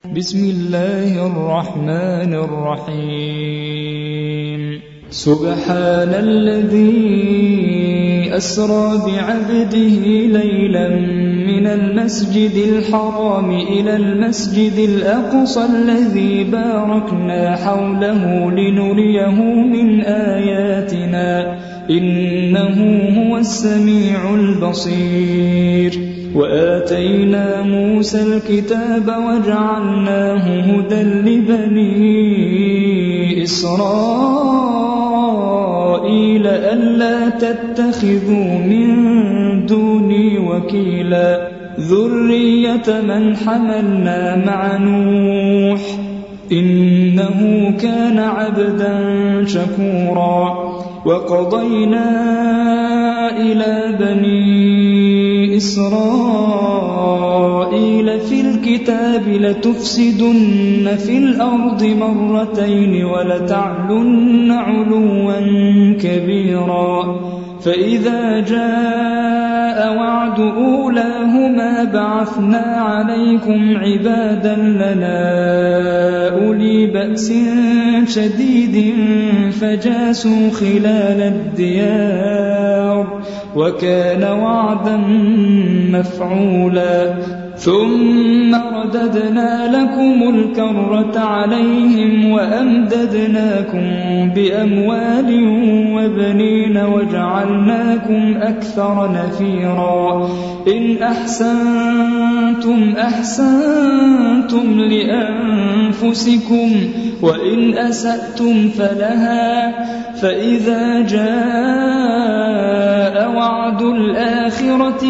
بسم الله الرحمن الرحيم سبحان الذي أسرى بعبده ليلا من المسجد الحرام إلى المسجد الأقصى الذي باركنا حوله لنريه من آياتنا إنه هو السميع البصير وآتينا موسى الكتاب وجعلناه هدى لبني إسرائيل ألا تتخذوا من دوني وكيلا ذرية من حملنا مع نوح إنه كان عبدا شكورا وقضينا إلى بني إسرائيل في الكتاب لتفسدن في الأرض مرتين ولتعلن علوا كبيرا فإذا جاء وعد أولاهما بعثنا عليكم عبادا لنا أولي بأس شديد فجاسوا خلال الديار وكان وعدا مفعولا ثم رددنا لكم الكرة عليهم وأمددناكم بأموال وبنين وجعلناكم أكثر نفيرا إن أحسنتم أحسنتم لأنفسكم وإن أسأتم فلها فإذا جاء وعد الآخرة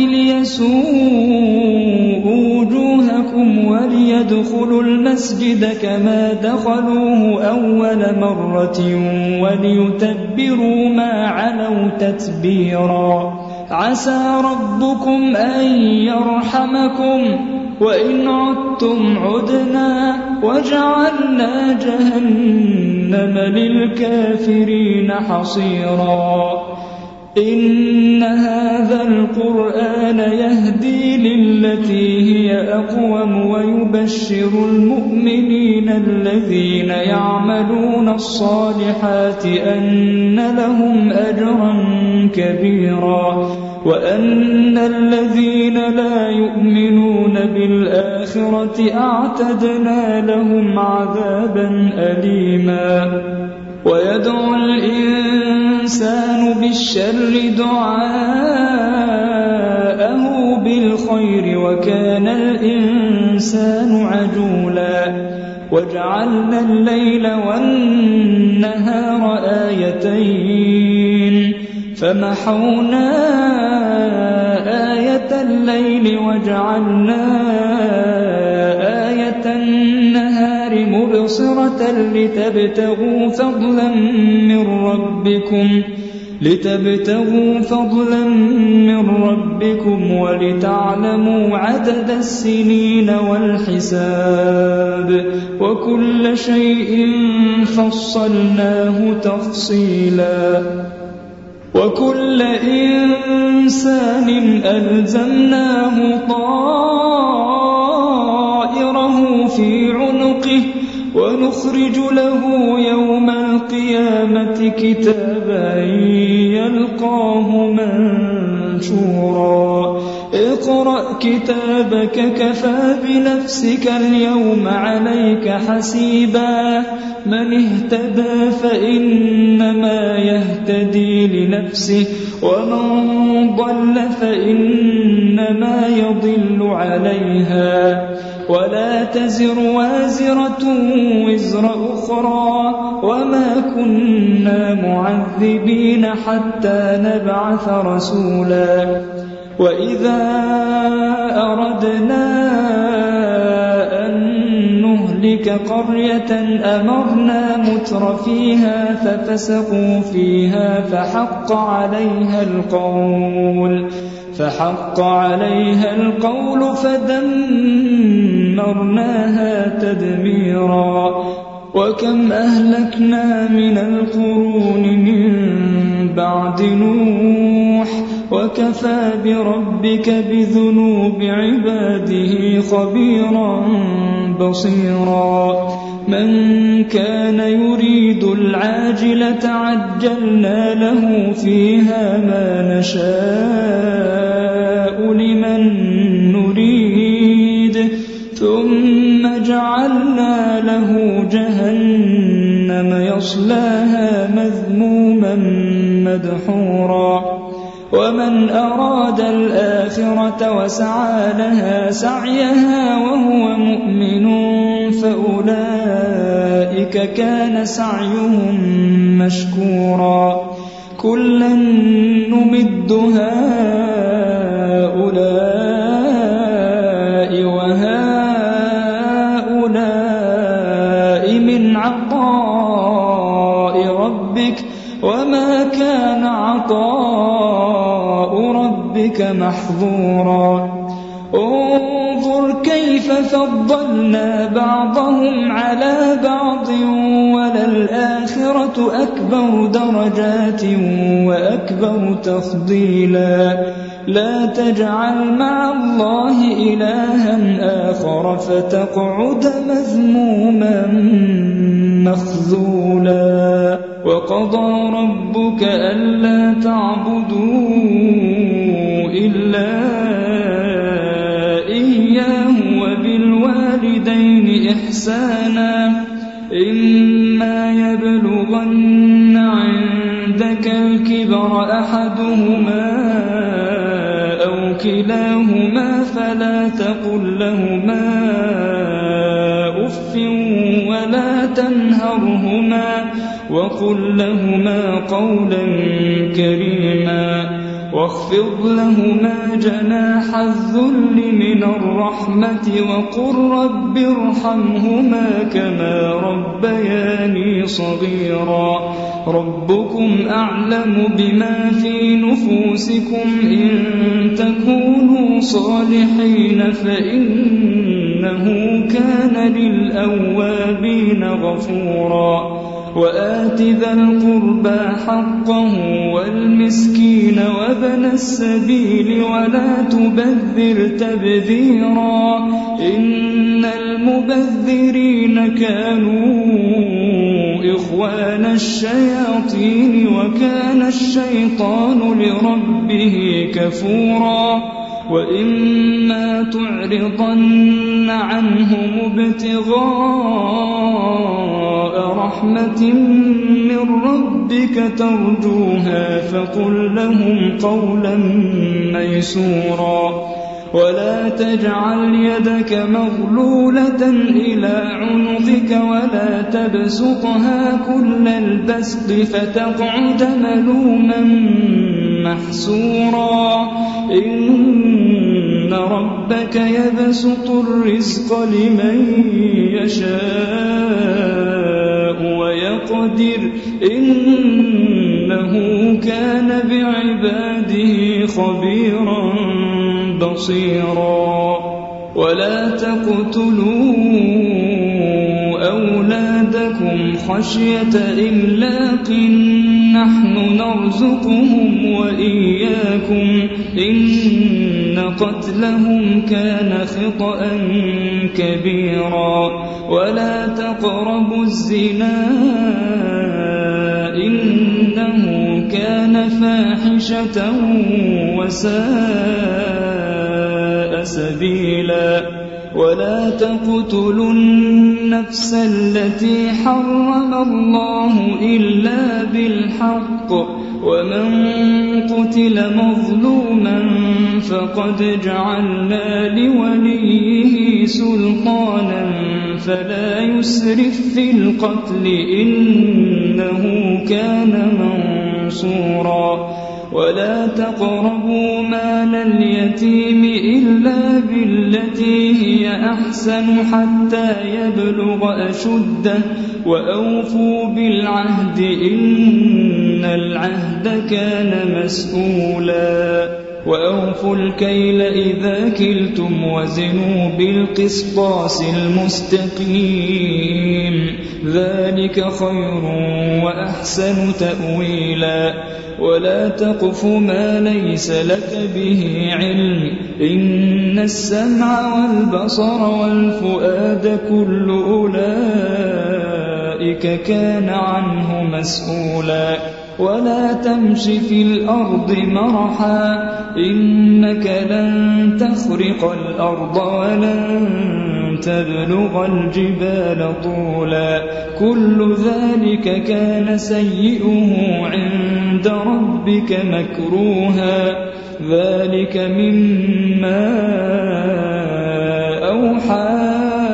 ليسوءوا وجوهكم وليدخلوا المسجد كما دخلوه أول مرة وليتبروا ما علوا تتبيرا عسى ربكم أن يرحمكم وإن عدتم عدنا وجعلنا جهنم للكافرين حصيرا إن هذا القرآن يهدي للتي هي أقوم ويبشر المؤمنين الذين يعملون الصالحات أن لهم أجرا كبيرا وأن الذين لا يؤمنون بالآخرة أعتدنا لهم عذابا أليما ويدعو الإنسان بالشر دعاءه بالخير وكان الإنسان عجولا وجعلنا الليل والنهار آيتين فمحونا آية الليل وجعلنا آية النهار مبصرة لتبتغوا فضلا من ربكم ولتعلموا عدد السنين والحساب وكل شيء فصلناه تفصيلا وكل إنسان ألزمناه طائره في عنقه ونخرج له يوم القيامة كتابا يلقاه منشورا اقرأ كتابك كفى بنفسك اليوم عليك حسيبا من اهتدى فإنما يهتدي لنفسه ومن ضل فإنما يضل عليها ولا تزر وازرة وزر أخرى وما كنا معذبين حتى نبعث رسولا وإذا أردنا أن نهلك قرية أمرنا متر فيها ففسقوا فيها فحق عليها القول فدمرناها تدميرا وكم أهلكنا من القرون من بعد نوح وكفى بربك بذنوب عباده خبيرا بصيرا من كان يريد العاجلة عجلنا له فيها ما نشاء لمن نريد ثم جعلنا له جهنم يصلاها مذموما مدحورا ومن أراد الآخرة وسعى لها سعيها وهو مؤمن فأولئك كان سعيهم مشكورا كلا نمد هؤلاء وهؤلاء من عطاء ربك وما كان عطاء ربك محظورا انظر كيف فضلنا بعضهم على بعض وللآخرة أكبر درجات وأكبر تفضيلا لا تجعل مع الله إلها آخر فتقعد مذموما مخذولا وقضى ربك ألا تعبدوا إلا إياه وبالوالدين إحسانا إما يبلغن عندك الكبر أحدهما أو كلاهما فلا تقل لهما أف ولا تنهرهما وقل لهما قولا كريما واخفض لهما جناح الذل من الرحمة وقل رب ارحمهما كما ربياني صغيرا ربكم أعلم بما في نفوسكم إن تكونوا صالحين فإنه كان للأوابين غفورا وآت ذا القربى حقه والمسكين وابن السبيل ولا تبذر تبذيرا إن المبذرين كانوا إخوان الشياطين وكان الشيطان لربه كفورا وإما تعرضن عنهم ابتغاء رحمة من ربك ترجوها فقل لهم قولا ميسورا ولا تجعل يدك مغلولة إلى عنقك ولا تبسطها كل البسط فتقعد ملوما محسورا إن ربك يبسط الرزق لمن يشاء ويقدر إنه كان بعباده خبيرا بصيرا ولا تقتلوا أولادكم خشية إملاق نحن نرزقهم وإياكم إن قتلهم كان خطأ كبيرا ولا تقربوا الزنا إنه كان فاحشة وساء سبيلا ولا تقتلوا النفس التي حرم الله إلا بالحق ومن قتل مظلوما فقد جعلنا لوليه سلطانا فلا يسرف في القتل إنه كان منصورا ولا تقربوا مال اليتيم إلا بالتي هي أحسن حتى يبلغ أشده وأوفوا بالعهد إن العهد كان مسؤولا وأوفوا الكيل إذا كلتم وزنوا بالقسطاس المستقيم ذلك خير وأحسن تأويلا ولا تقف ما ليس لك به علم إن السمع والبصر والفؤاد كل أولئك كان عنه مسؤولا ولا تمش في الأرض مرحا إنك لن تخرق الأرض ولن تبلغ الجبال طولا كل ذلك كان سيئه عند ربك مكروها ذلك مما أوحى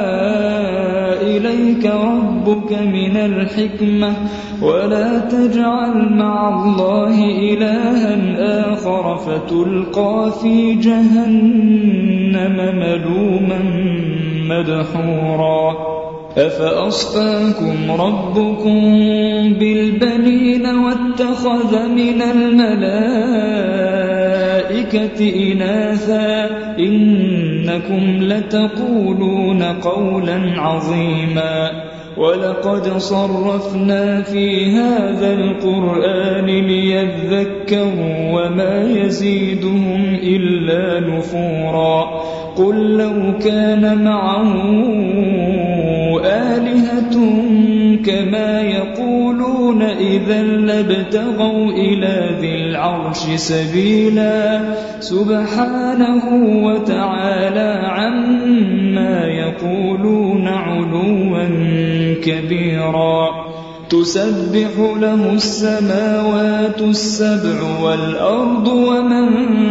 إليك ربك من الحكمة ولا تجعل مع الله إلها آخر فتلقى في جهنم ملوما مدحورا أفأصفاكم ربكم بالبنين واتخذ من الملائكة إناثا إنكم لتقولون قولا عظيما ولقد صرفنا في هذا القرآن ليذكروا وما يزيدهم إلا نفورا قل لو كان معه آلهة كما يقولون إذا لابتغوا إلى ذي العرش سبيلا سبحانه وتعالى عما يقولون علوا كبيرا تسبح له السماوات السبع والأرض ومن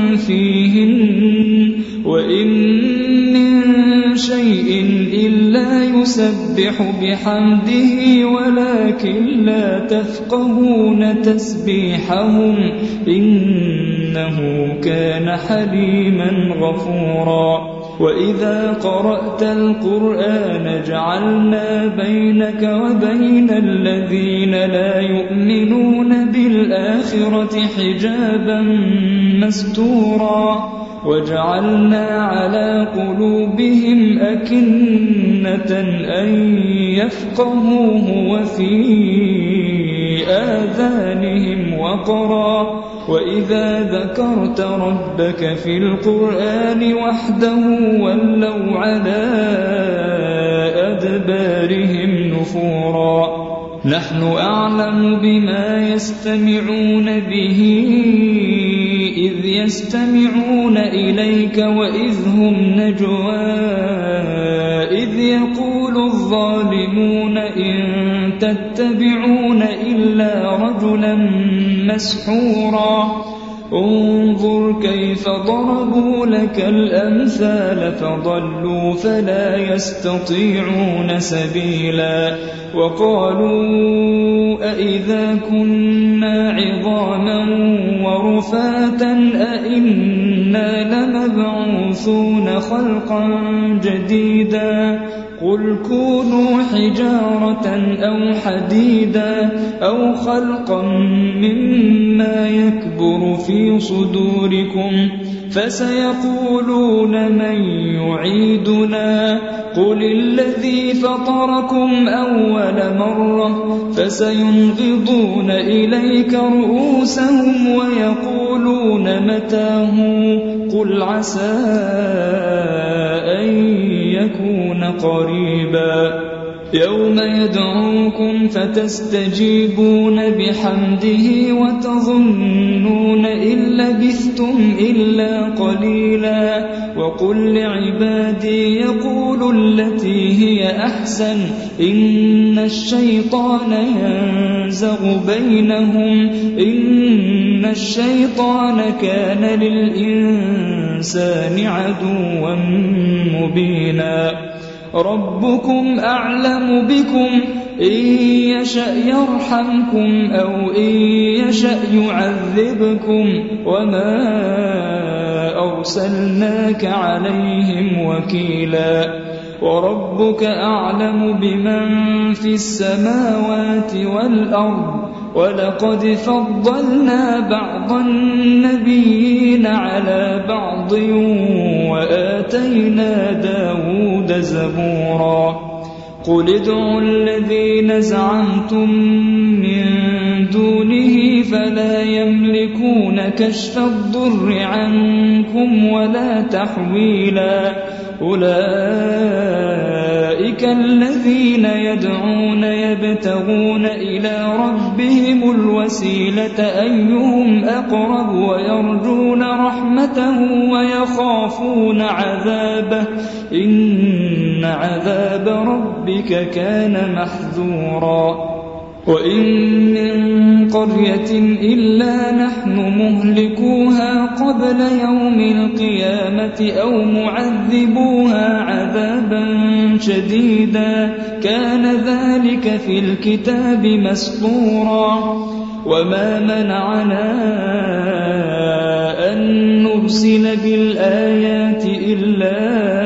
فيهن وإن من شيء إلا يسبح بحمده ولكن لا تفقهون تسبيحهم إنه كان حليما غفورا وإذا قرأت القرآن جعلنا بينك وبين الذين لا يؤمنون بالآخرة حجابا مستورا وجعلنا على قلوبهم أكنة أن يفقهوه وفي آذانهم وقرا وإذا ذكرت ربك في القرآن وحده ولوا على أدبارهم نفورا نحن أعلم بما يستمعون به إذ يستمعون إليك وإذ هم نجوى إذ يقول الظالمون إن تتبعون إلا رجلا مسحورا انظر كيف ضربوا لك الأمثال فضلوا فلا يستطيعون سبيلا وقالوا أئذا كنا عظاما ورفاتا أئنا لمبعوثون خلقا جديدا قل كونوا حجارة أو حديدا أو خلقا مما يكبر في صدوركم فسيقولون من يعيدنا قل الذي فطركم أول مرة فسينغضون إليك رؤوسهم ويقولون متاه قل عسى أن يكون قريبا يوم يدعوكم فتستجيبون بحمده وتظنون إن لبثتم إلا قليلا وقل لعبادي يقولوا التي هي أحسن إن الشيطان ينزغ بينهم إن الشيطان كان للإنسان عدوا مبينا ربكم أعلم بكم إن يشأ يرحمكم أو إن يشأ يعذبكم وما أرسلناك عليهم وكيلا وربك أعلم بمن في السماوات والأرض ولقد فضلنا بعض النبيين على بعض وآتينا داود زبورا قل ادعوا الذين زعمتم من دونه فلا يملكون كشف الضر عنكم ولا تحويلا أولئك الذين يدعون يبتغون إلى ربهم الوسيلة أيهم أقرب ويرجون رحمته ويخافون عذابه إن عذاب ربك كان محذورا وإن من قرية إلا نحن مهلكوها قبل يوم القيامة أو معذبوها عذابا شديدا كان ذلك في الكتاب مسطورا وما منعنا أن نرسل بالآيات إلا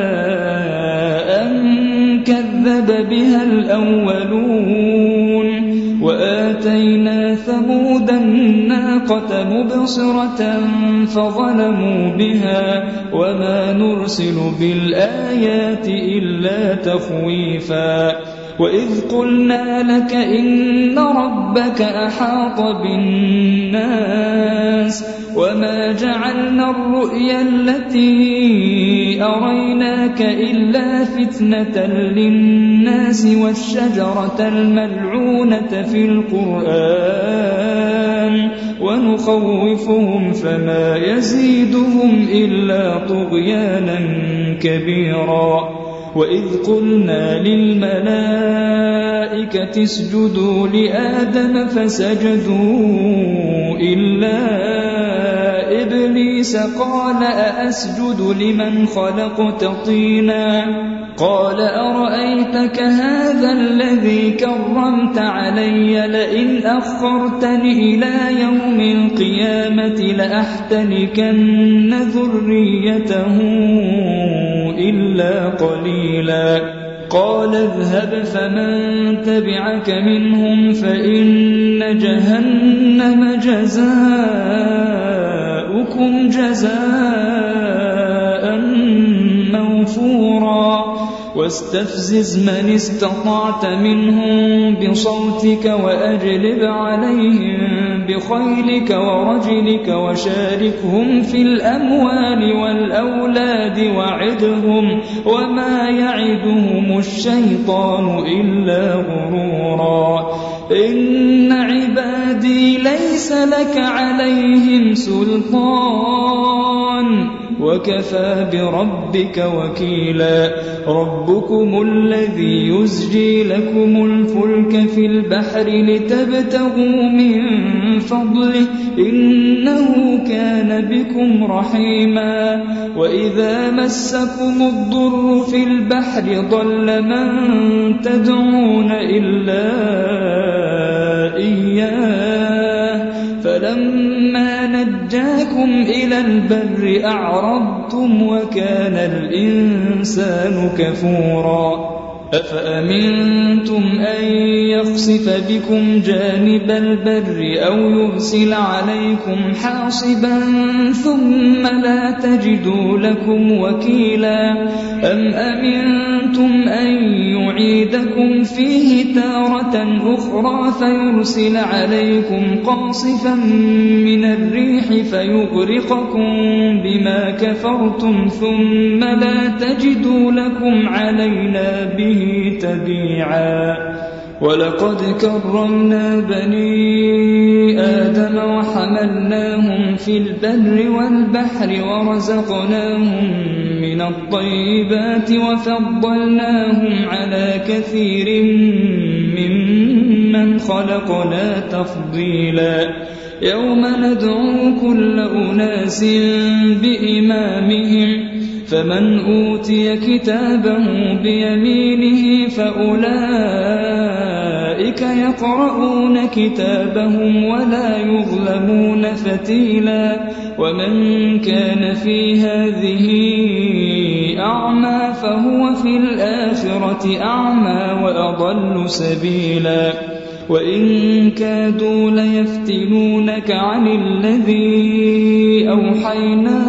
أن كذب بها الأولون وآتينا ثمود الناقة مبصرة فظلموا بها وما نرسل بالآيات إلا تخويفا وإذ قلنا لك إن ربك أحاط بالناس وما جعلنا الرؤيا التي أريناك إلا فتنة للناس والشجرة الملعونة في القرآن ونخوفهم فما يزيدهم إلا طغيانا كبيرا وإذ قلنا للملائكة اسجدوا لآدم فسجدوا إلا إبليس قال أأسجد لمن خلقت طينا قال أرأيتك هذا الذي كرمت علي لئن أخرتني إلى يوم القيامة لأحتنكن ذريته إلا قليلا قال اذهب فمن تبعك منهم فإن جهنم جزاؤكم جزاء موفورا واستفزز من استطعت منهم بصوتك وأجلب عليهم بخيلك ورجلك وشاركهم في الأموال والأولاد وعدهم وما يعدهم الشيطان إلا غرورا إن عبادي ليس لك عليهم سلطان وكفى بربك وكيلا ربكم الذي يزجي لكم الفلك في البحر لتبتغوا من فضله إنه كان بكم رحيما وإذا مسكم الضر في البحر ضل من تدعون إلا إياه فلما نجاكم إلى البر أعرضتم وكان الإنسان كفورا أفأمنتم أن يخسف بكم جانب البر أو يرسل عليكم حاصبا ثم لا تجدوا لكم وكيلا أم أمنتم أن يعيدكم فيه تارة أخرى فيرسل عليكم قاصفا من الريح فيغرقكم بما كفرتم ثم لا تجدوا لكم علينا به تبيعا ولقد كرمنا بني آدم وحملناهم في البر والبحر ورزقناهم من الطيبات وفضلناهم على كثير ممن خلقنا تفضيلا يوم ندعو كل أناس بإمامهم فمن أوتي كتابه بيمينه فأولئك يقرؤون كتابهم ولا يظلمون فتيلا ومن كان في هذه أعمى فهو في الآخرة أعمى وأضل سبيلا وإن كادوا ليفتنونك عن الذي أوحينا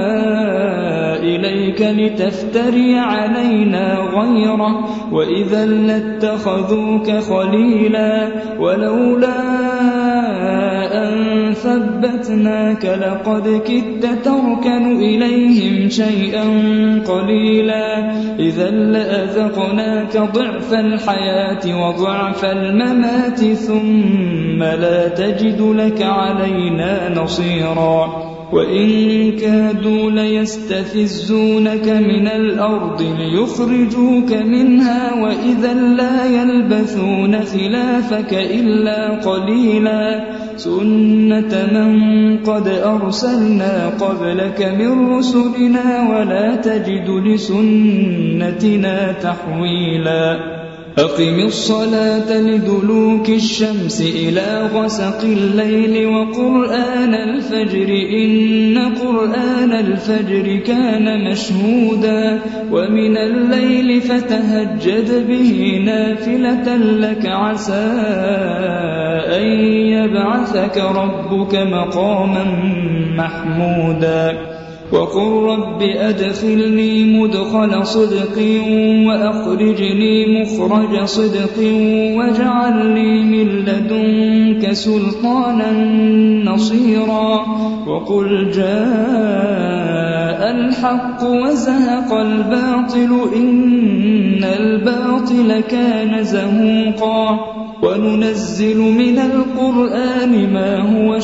إليك لتفتري علينا غيره وإذا لاتخذوك خليلا ولولا أن ثبتناك لقد كدت تركن إليهم شيئا قليلا إذا لأذقناك ضعف الحياة وضعف الممات ثم لا تجد لك علينا نصيرا وإن كادوا ليستفزونك من الأرض ليخرجوك منها وإذا لا يلبثون خلافك إلا قليلا سنة من قد أرسلنا قبلك من رسلنا ولا تجد لسنتنا تحويلا أقم الصلاة لدلوك الشمس إلى غسق الليل وقرآن الفجر إن قرآن الفجر كان مشهودا ومن الليل فتهجد به نافلة لك عسى أن يبعثك ربك مقاما محمودا وقل رب أدخلني مدخل صدق وأخرجني مخرج صدق واجعل لي من لدنك سلطانا نصيرا وقل جاء الحق وزهق الباطل إن الباطل كان زهوقا وننزل من القرآن ما هو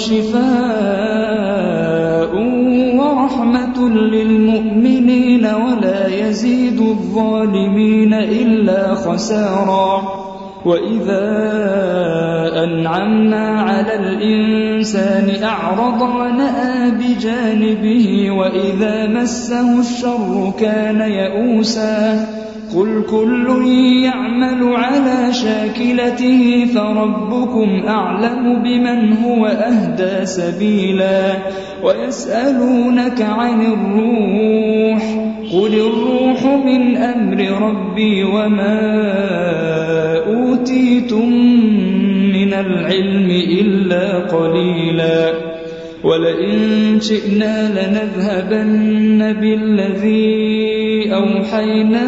شفاء ورحمة للمؤمنين ولا يزيد الظالمين إلا خسارا وإذا أنعمنا على الإنسان أعرض ونأى بجانبه وإذا مسه الشر كان يئوسا قل كل يعمل على شاكلته فربكم أعلم بمن هو أهدى سبيلا ويسألونك عن الروح قل الروح من أمر ربي وما أوتيتم من العلم إلا قليلا ولئن شئنا لنذهبن بالذي أوحينا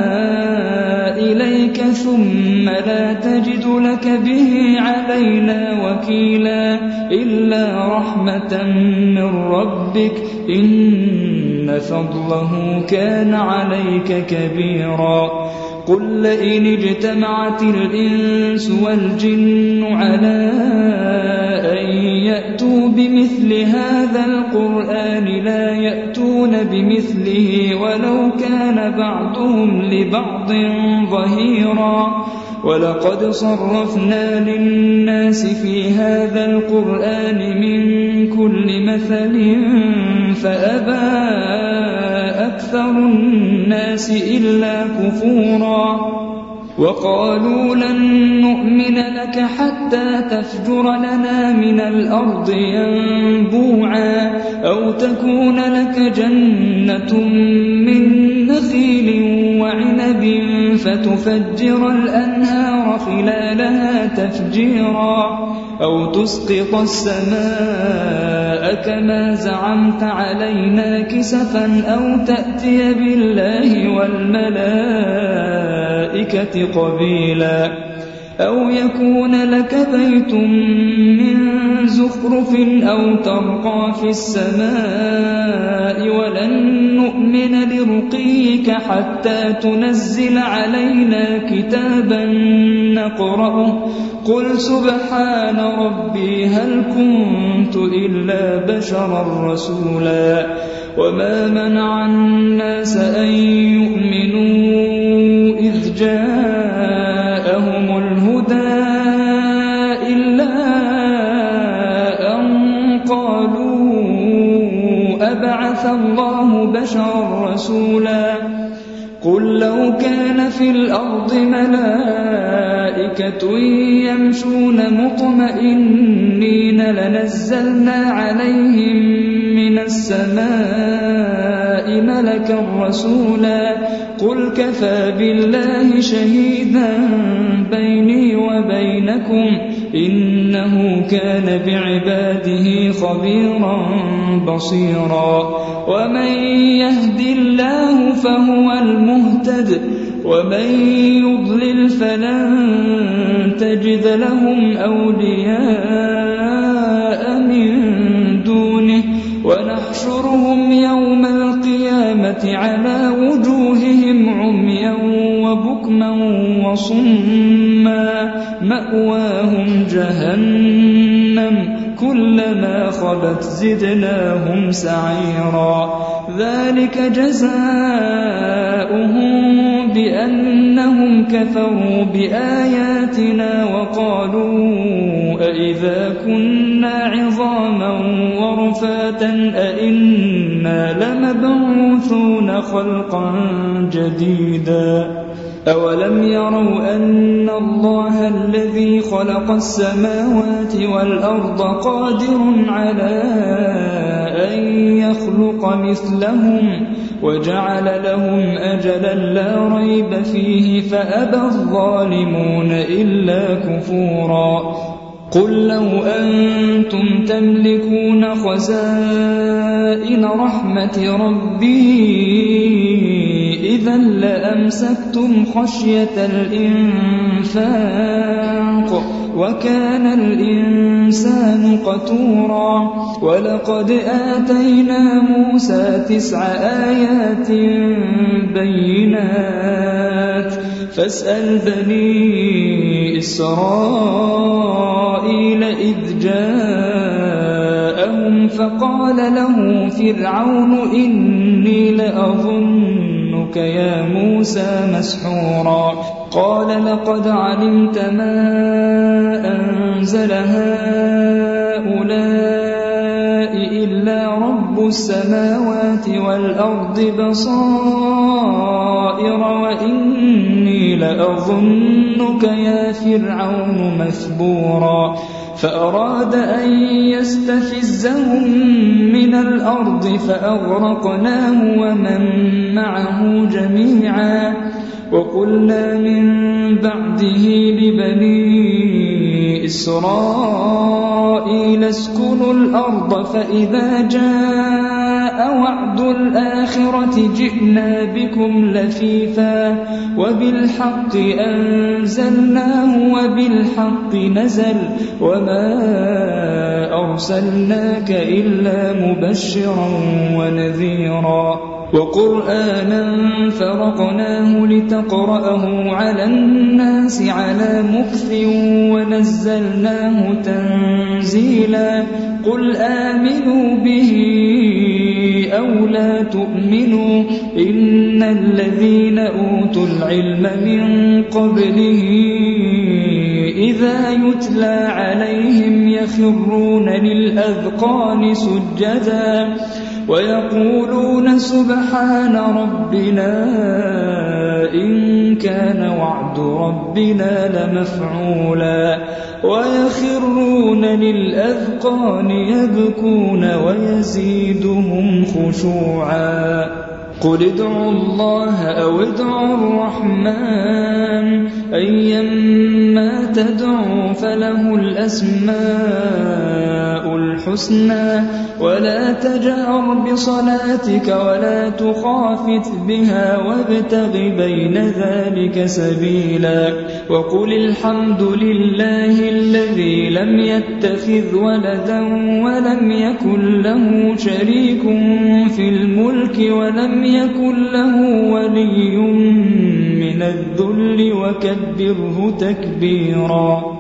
إليك ثم لا تجد لك به علينا وكيلا إلا رحمة من ربك إن فضله كان عليك كبيرا قل لئن اجتمعت الإنس والجن على أن يأتوا بمثل هذا القرآن لا يأتون بمثله ولو كان بعضهم لبعض ظهيرا ولقد صرفنا للناس في هذا القرآن من كل مثل فأبى أكثر الناس إلا كفورا وقالوا لن نؤمن لك حتى تفجر لنا من الأرض ينبوعا أو تكون لك جنة من نخيل وعنب فتفجر الأنهار خلالها تفجيرا أو تسقط السماء كما زعمت علينا كسفا أو تأتي بالله والملائكة قبيلا أو يكون لك بيت من زخرف أو ترقى في السماء ولن نؤمن لرقيك حتى تنزل علينا كتابا نقرأه قل سبحان ربي هل كنت إلا بشرا رسولا وما منع الناس أن يؤمنوا إذ جاءهم الهدى إلا أن قالوا أبعث الله بشرا رسولا قل لو كان في الأرض ملائكة يمشون مطمئنين لنزلنا عليهم من السماء ملكا رسولا قل كفى بالله شهيدا بيني وبينكم بينكم إنه كان بعباده خبيرا بصيرا ومن يهد الله فهو المهتد ومن يضلل فلن تجد لهم أولياء من دونه ونحشرهم يوم القيامة على وجوههم عميا وبكما وصما مأواهم جهنم كلما خبت زدناهم سعيرا ذلك جزاؤهم بأنهم كفروا بآياتنا وقالوا أئذا كنا عظاما ورفاتا أئنا لمبعوثون خلقا جديدا أولم يروا أن الله الذي خلق السماوات والأرض قادر على أن يخلق مثلهم وجعل لهم أجلا لا ريب فيه فأبى الظالمون إلا كفورا قل لو أنتم تملكون خزائن رحمة ربي إذا لأمسكتم خشية الإنفاق وكان الإنسان قتورا ولقد آتينا موسى 9 آيات بينات فاسأل بني إسرائيل إذ جاءهم فقال له فرعون إني لأظنك يا موسى مسحورا قال لقد علمت ما أنزل هؤلاء إلا رب السماوات والأرض بصائر وإني لأظنك يا فرعون مثبورا فأراد أن يستفزهم من الأرض فأغرقناه ومن معه جميعا وقلنا من بعده لبني إسرائيل اسكنوا الأرض فإذا جاء وعد الآخرة جئنا بكم لفيفا وبالحق أنزلناه وبالحق نزل وما أرسلناك إلا مبشرا ونذيرا وقرآنا فرقناه لتقرأه على الناس على مكث ونزلناه تنزيلا قل آمنوا به أو لا تؤمنوا إن الذين أوتوا العلم من قبله إذا يتلى عليهم يخرون للأذقان سجدا ويقولون سبحان ربنا إن كان وعد ربنا لمفعولا ويخرون للأذقان يبكون ويزيدهم خشوعا قل ادعوا الله أو ادعوا الرحمن أيما تدعوا فله الأسماء الحسنى ولا تجهر بصلاتك ولا تخافت بها وابتغ بين ذلك سبيلا وقل الحمد لله الذي لم يتخذ ولدا ولم يكن له شريك في الملك ولم يكن له ولي من الذل وكبره تكبيرا